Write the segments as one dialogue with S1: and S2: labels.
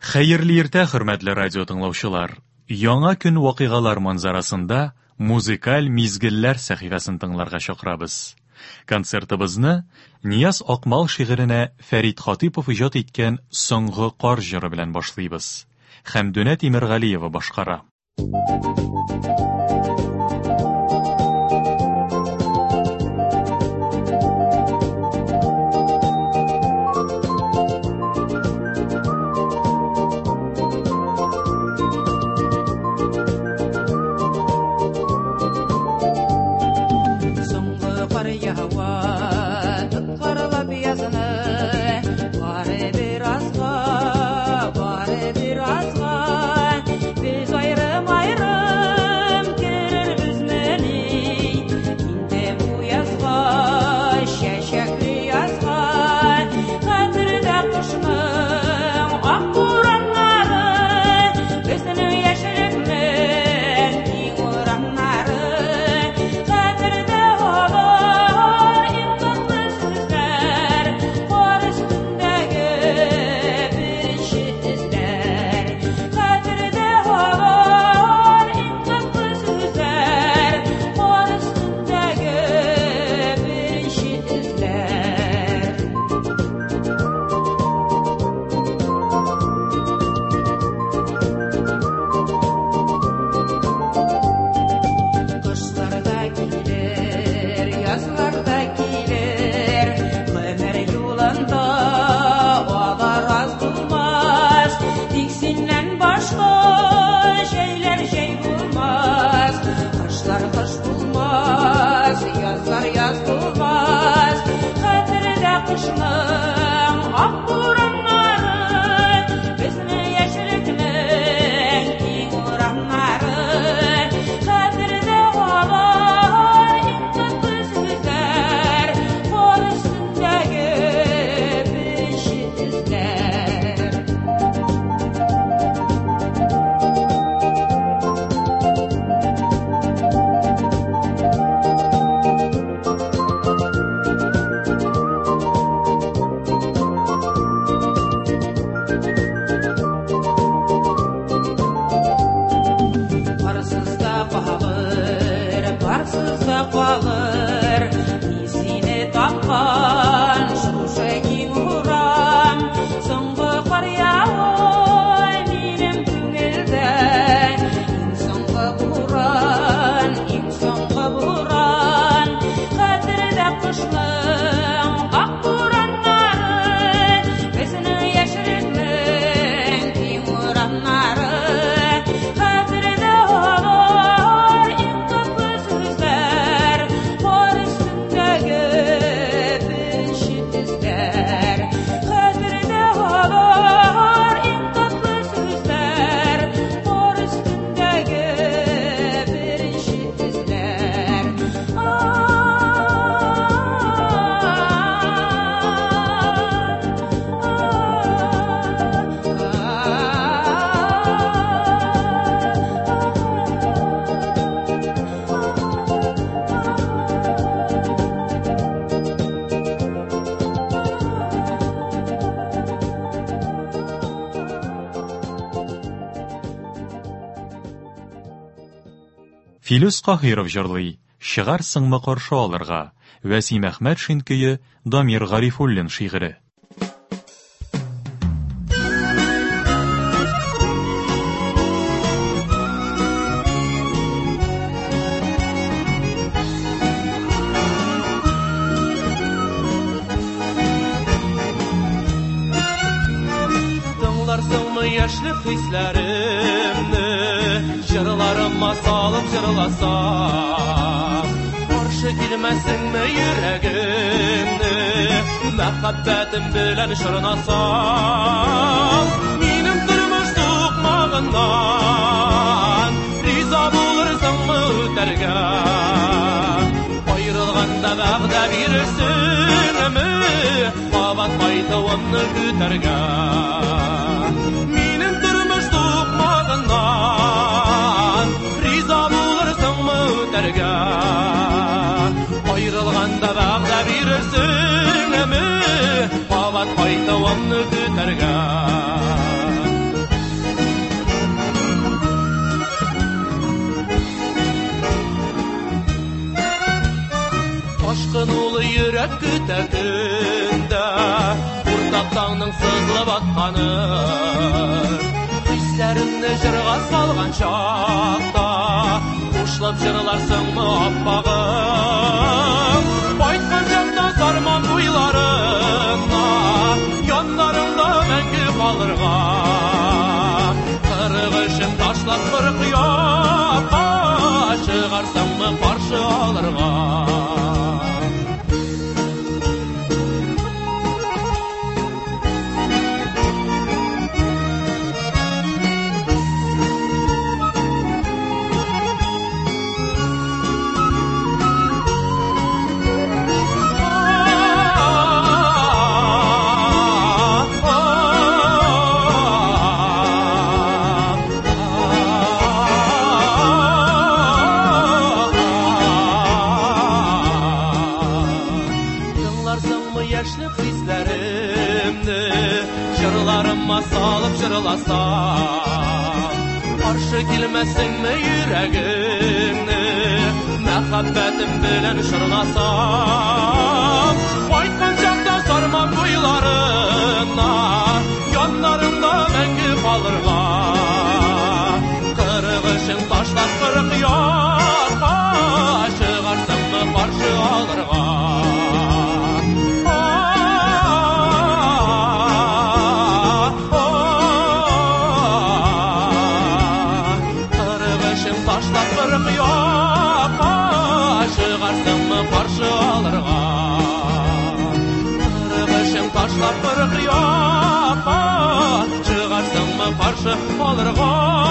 S1: Хәерле иртә, хөрмәтле радио тыңлаучылар. Яңа көн вакыйгалар манзарасында музыкаль мизгелләр сәхифәсен тыңларга чакырабыз. Концертыбызны Нияз Акмал шигыренә Фәрит Хатипов иҗат иткән Соңгы кар җыры белән башлыйбыз. Хәмдүнә Тимергалиева башкара. Филүс Каһиров җырлый, чыгарсыңмы каршы алырга. Вәсим Әхмәт Шинкөе, Дамир Гарифуллин шигыре.
S2: Тыңларсыңмы яшьлек хисләремне, җырларыма салып җырласам, каршы килмәсеңме йөрәгемне, мәхәббәтем белән шырнасам, минем тормыш сукмагыннан риза булырсыңмы үтәргә, аерылганда вәгъдә бирерсеңме, кабат кайтуымны көтәргә. Минем тормыш сукмагыннан риза булырсыңмы үтәргә, аерылганда вәгъдә бирерсеңме, кабат кайтуымны көтәргә. ерте күндә уртак таңның сызылып атқаны хисләремне җырга салган чакта кушлап җырларсыңмы аппагым кайткан чакта сарман буйларына яннарыңда мәңге калырга кыргышым ташлап бер кыякка чыгарсаңмы каршы алырга салып җырласам каршы килмәсеңме йөрәгеңне мәхәббәтем белән шырласам кайткан чакта сарман буйларына яннарыңда мәңге калырга кыргышың ташлап кырык якка чыгарсыңмы каршы алырга каршы алырга кыргышым ташлап бер кыякка чыгарсыңмы каршы алырга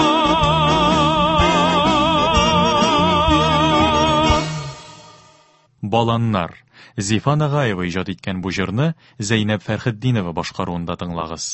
S1: Баланнар Зифа Нагаева иҗат иткән бу җырны Зәйнәп Фәрхетдинова башкаруында тыңлагыз.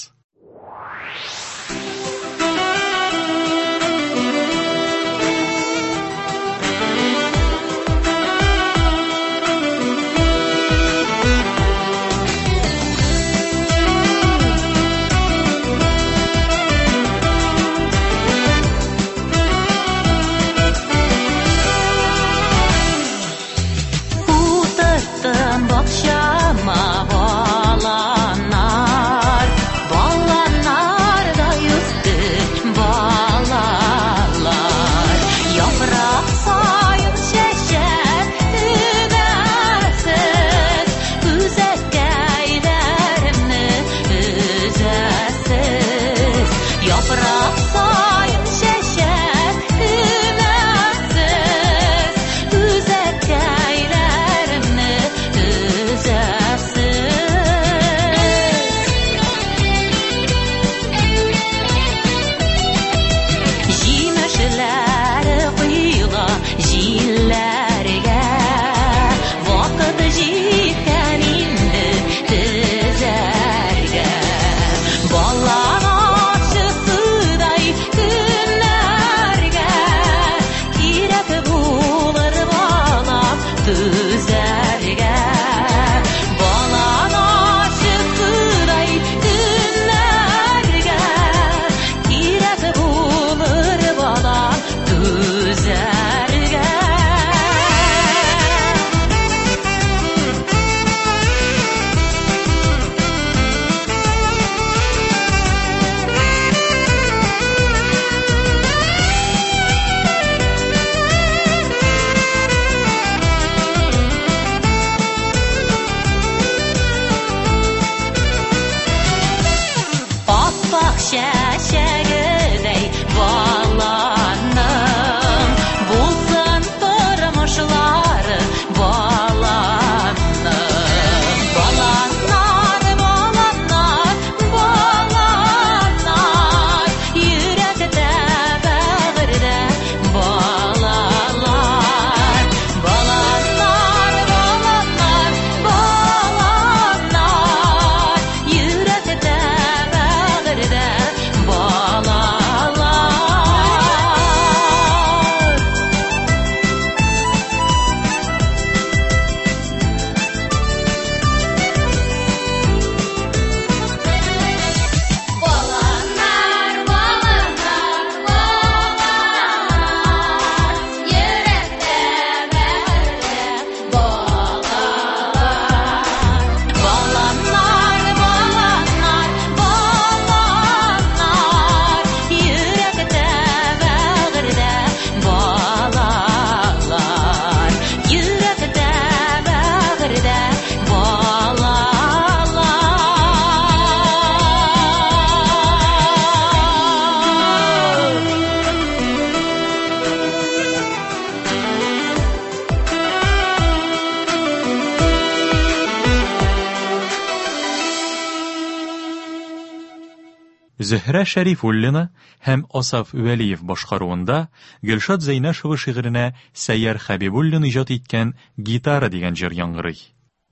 S1: Зөһрә Шәрифуллина һәм Асаф Вәлиев башкаруында Гөлшат Зәйнәшева шигыренә Сәйяр Хәбибуллин иҗат иткән «Гитара» дигән җыр яңгырый.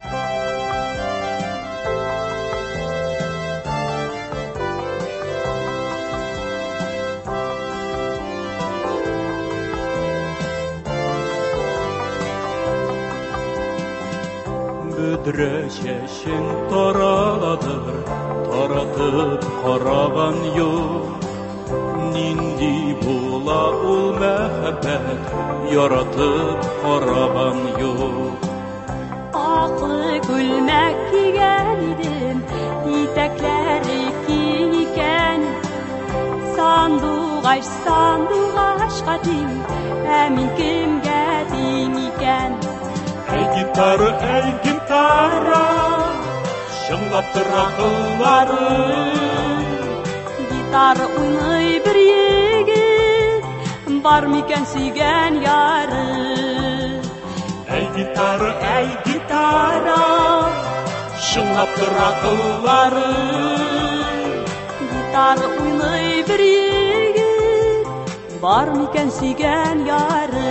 S2: Бүдре чәчен тарадыр, таратып караган юк. Нинди була ул мәхәббәт, яратып караган юк.
S3: Аклы күлмәк кигән идем, итәкләре киң икән. Сандугач, сандугачка тиң, ә мин кемгә тиң икән?
S2: Әй гитара, шыңлап тора кылларың.
S3: Гитара уйный бер егет, бар микән сөйгән яры?
S2: Әй гитара, шыңлап тора кылларың.
S3: Гитара уйный бер егет, бар микән сөйгән яры?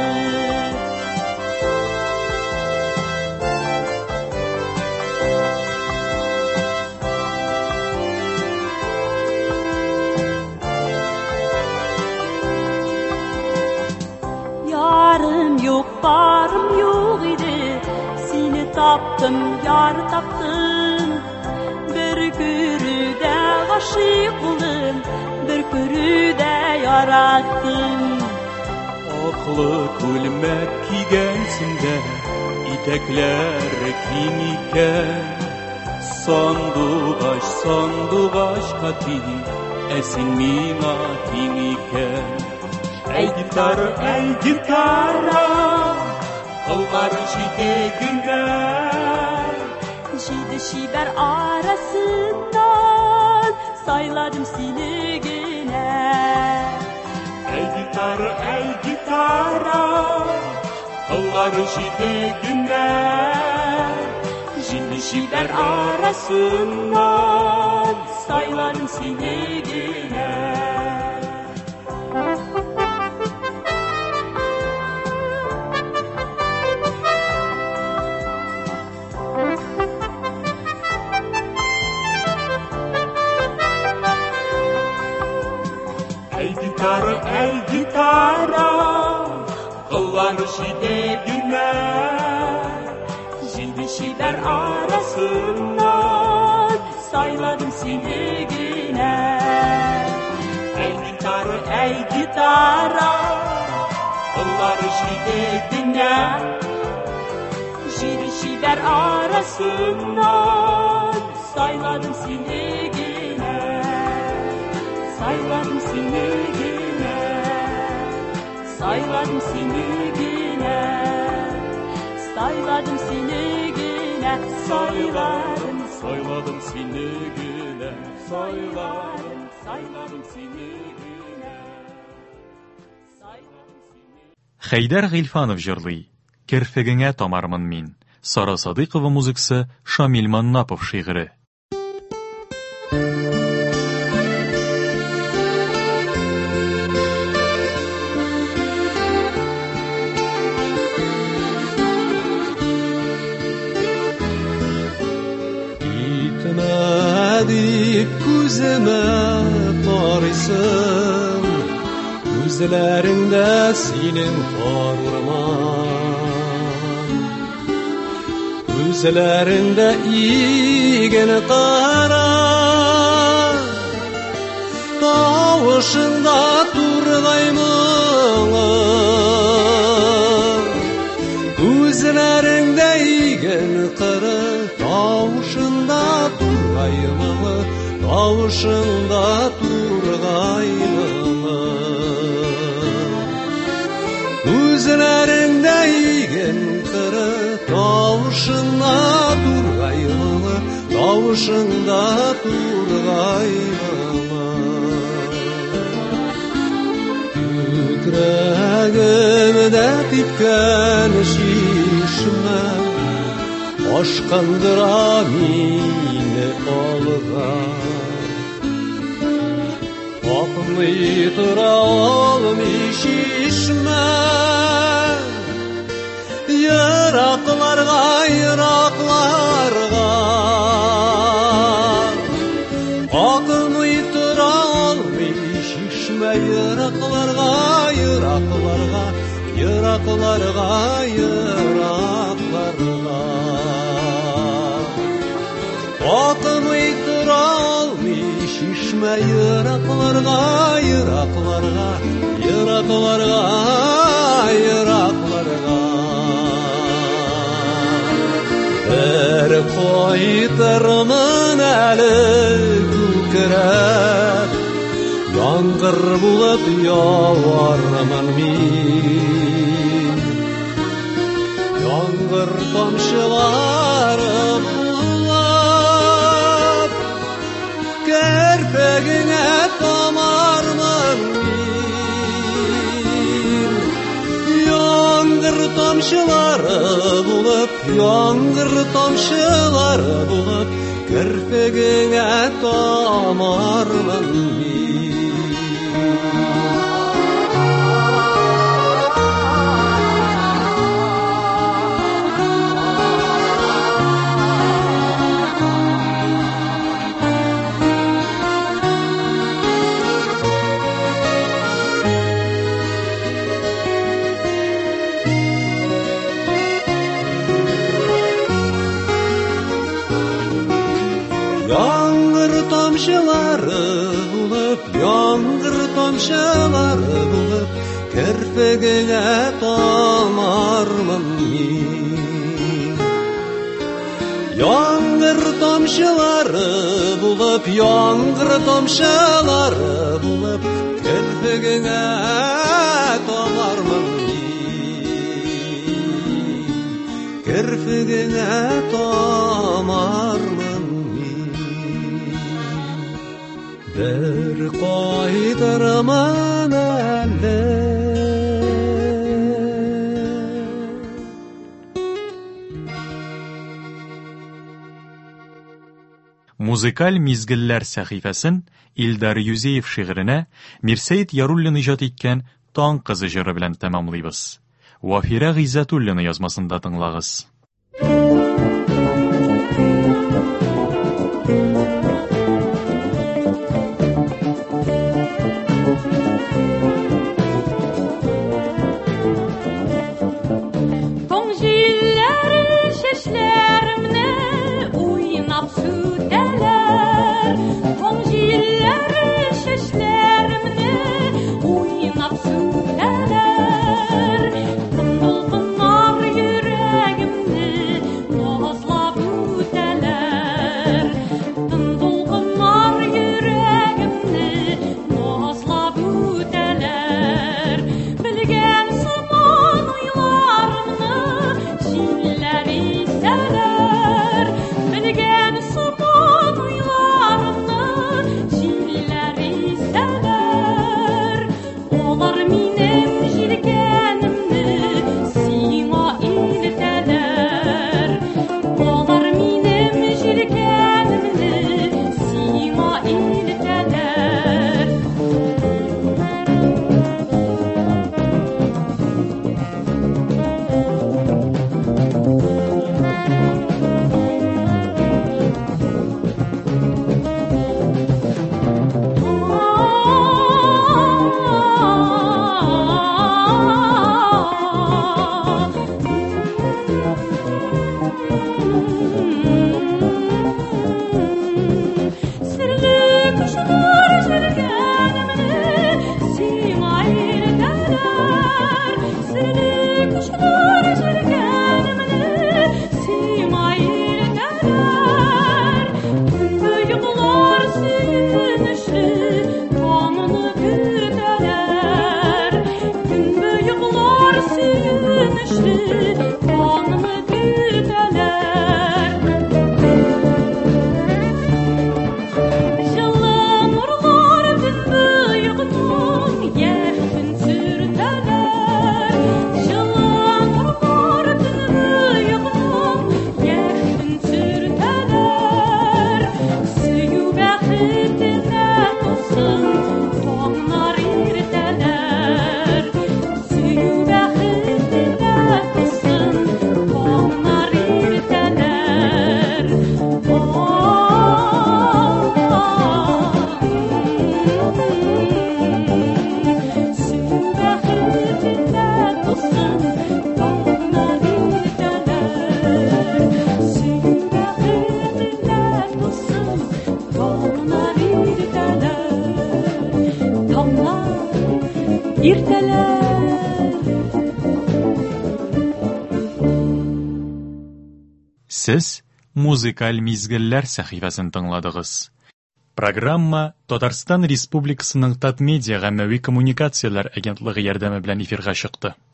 S3: Barım yok idi, seni taptım, yar taptım. Bir körüde aşık oldum, bir körüde yarattım.
S2: Aklı külmek kiygensinde, itekler kim iken. Sandugaç katin, esin mina kim iken. Әй гитара, кыллары җиде гүнгә.
S3: Җиде чибәр арасыннан сайладым сине генә.
S2: Әй гитара, кыллары җиде гүнгә. Җиде чибәр арасыннан сайладым сине генә. Әй гитара, кыллары җиде гүнгә. Җиде чибәр арасыннан сайладым сине генә. Әй гитара, кыллары җиде гүнгә. Җиде чибәр арасыннан сайладым сине генә. Sayladım seni yine, sayladım seni yine, sayladım seni yine, sayladım seni yine, sayladım seni yine.
S1: Хәйдәр Гыйльфанов җырлый. Керфегеңә тамармын мин. Сара Садыйкова музыкасы, Шамил Маннапов шигыре.
S4: Дип күземә карыйсың, күзләреңдә синең карурман. Күзләреңдә иген кара, тавышыңда тургай моңы. Күзләреңдә иген кара, тавышыңда тургаймы, тавышыңда тургаймы. Күзләреңдә иген кыры, тавышыңда тургаймы, тавышыңда тургаймы. Күкрәгемдә типкән шишмә, ашкандыра мине алга. Akmый tura olmay şişme Yıraklarga Akmay tura olmay şişme Yıraklarga Akmay tura olmay şişme Yıraklarga Bir koytarman әлі күкірәп Яңғыр булып явармын мен Яңғыр тамшылары булып Кәрпегіңе тамармын мен Яңғыр тамшылары булып Кәрпегіңе тамармын Яңғыр тамшылары булып Кәрпегіңе тамармын мен Яңғыр тамшылары булып Кәрпегіңе тамармын мен Кәрпегіңе тамармын Bir koydarman әлі
S1: Музыкаль мизгелләр сәхифәсен Илдар Юзеев шигыренә Мирсәет Яруллин иҗат иткән Таң кызы җыры белән тәмамлыйбыз. Вафира Гыйззәтуллина язмасында тыңлагыз.
S3: Yürəgimdə иртәләр.
S1: Сез музыкаль мизгелләр сәхифәсен тыңладыгыз. Программа Татарстан Республикасының Татмедиа гаммәви коммуникацияләр агентлыгы ярдәме белән эфирга чыкты.